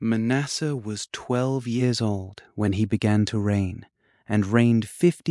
Manasseh was 12 years old when he began to reign, and reigned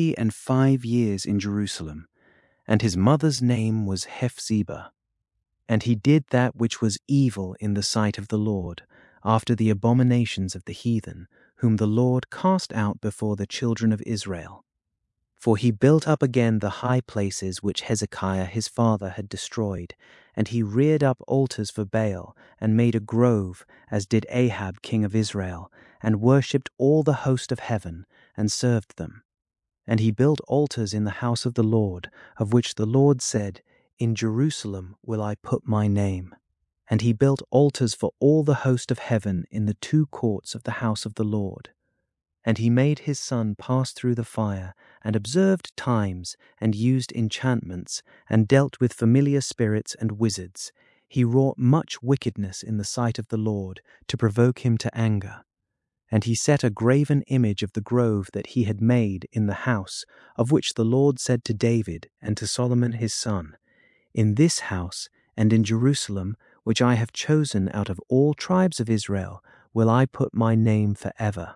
55 years in Jerusalem. And his mother's name was Hephzibah. And he did that which was evil in the sight of the Lord, after the abominations of the heathen, whom the Lord cast out before the children of Israel. For he built up again the high places which Hezekiah his father had destroyed, and he reared up altars for Baal, and made a grove, as did Ahab king of Israel, and worshipped all the host of heaven, and served them. And he built altars in the house of the Lord, of which the Lord said, In Jerusalem will I put my name. And he built altars for all the host of heaven in the 2 courts of the house of the Lord. And he made his son pass through the fire, and observed times, and used enchantments, and dealt with familiar spirits and wizards. He wrought much wickedness in the sight of the Lord, to provoke him to anger. And he set a graven image of the grove that he had made in the house, of which the Lord said to David and to Solomon his son, In this house and in Jerusalem, which I have chosen out of all tribes of Israel, will I put my name forever.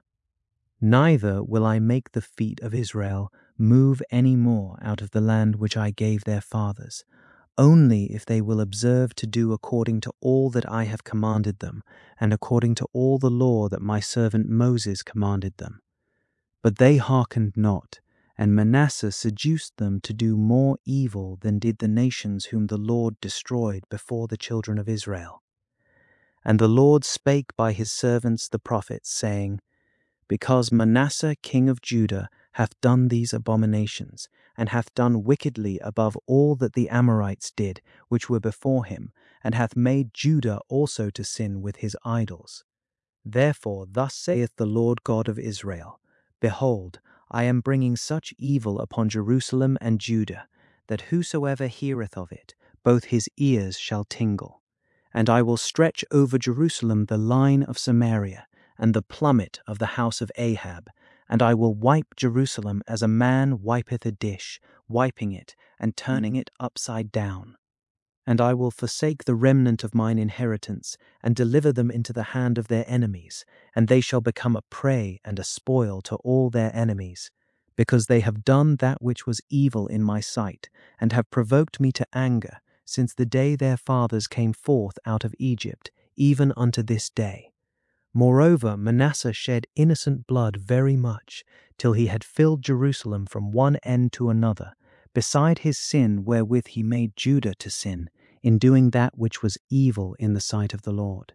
Neither will I make the feet of Israel move any more out of the land which I gave their fathers, only if they will observe to do according to all that I have commanded them, and according to all the law that my servant Moses commanded them. But they hearkened not, and Manasseh seduced them to do more evil than did the nations whom the Lord destroyed before the children of Israel. And the Lord spake by his servants the prophets, saying, Because Manasseh king of Judah hath done these abominations, and hath done wickedly above all that the Amorites did, which were before him, and hath made Judah also to sin with his idols. Therefore thus saith the Lord God of Israel, Behold, I am bringing such evil upon Jerusalem and Judah, that whosoever heareth of it, both his ears shall tingle. And I will stretch over Jerusalem the line of Samaria, and the plummet of the house of Ahab, and I will wipe Jerusalem as a man wipeth a dish, wiping it, and turning it upside down. And I will forsake the remnant of mine inheritance, and deliver them into the hand of their enemies, and they shall become a prey and a spoil to all their enemies, because they have done that which was evil in my sight, and have provoked me to anger, since the day their fathers came forth out of Egypt, even unto this day. Moreover, Manasseh shed innocent blood very much, till he had filled Jerusalem from one end to another, beside his sin wherewith he made Judah to sin, in doing that which was evil in the sight of the Lord.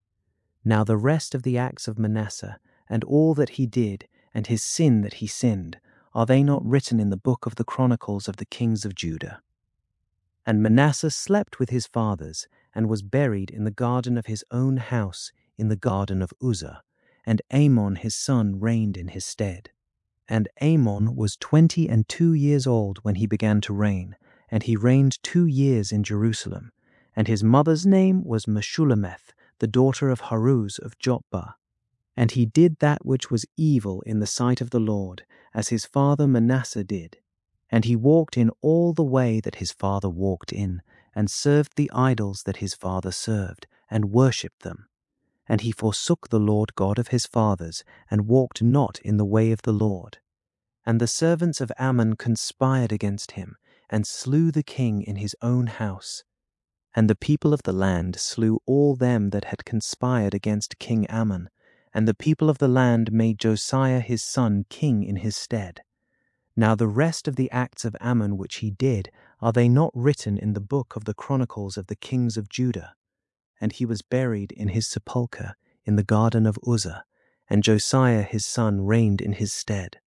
Now the rest of the acts of Manasseh, and all that he did, and his sin that he sinned, are they not written in the book of the Chronicles of the kings of Judah? And Manasseh slept with his fathers, and was buried in the garden of his own house, in the garden of Uzzah, and Amon his son reigned in his stead. And Amon was 22 years old when he began to reign, and he reigned 2 years in Jerusalem. And his mother's name was Meshullemeth, the daughter of Haruz of Jotbah. And he did that which was evil in the sight of the Lord, as his father Manasseh did. And he walked in all the way that his father walked in, and served the idols that his father served, and worshipped them. And he forsook the Lord God of his fathers, and walked not in the way of the Lord. And the servants of Ammon conspired against him, and slew the king in his own house. And the people of the land slew all them that had conspired against King Ammon, and the people of the land made Josiah his son king in his stead. Now the rest of the acts of Ammon which he did, are they not written in the book of the Chronicles of the kings of Judah? And he was buried in his sepulchre in the garden of Uzzah, and Josiah his son reigned in his stead.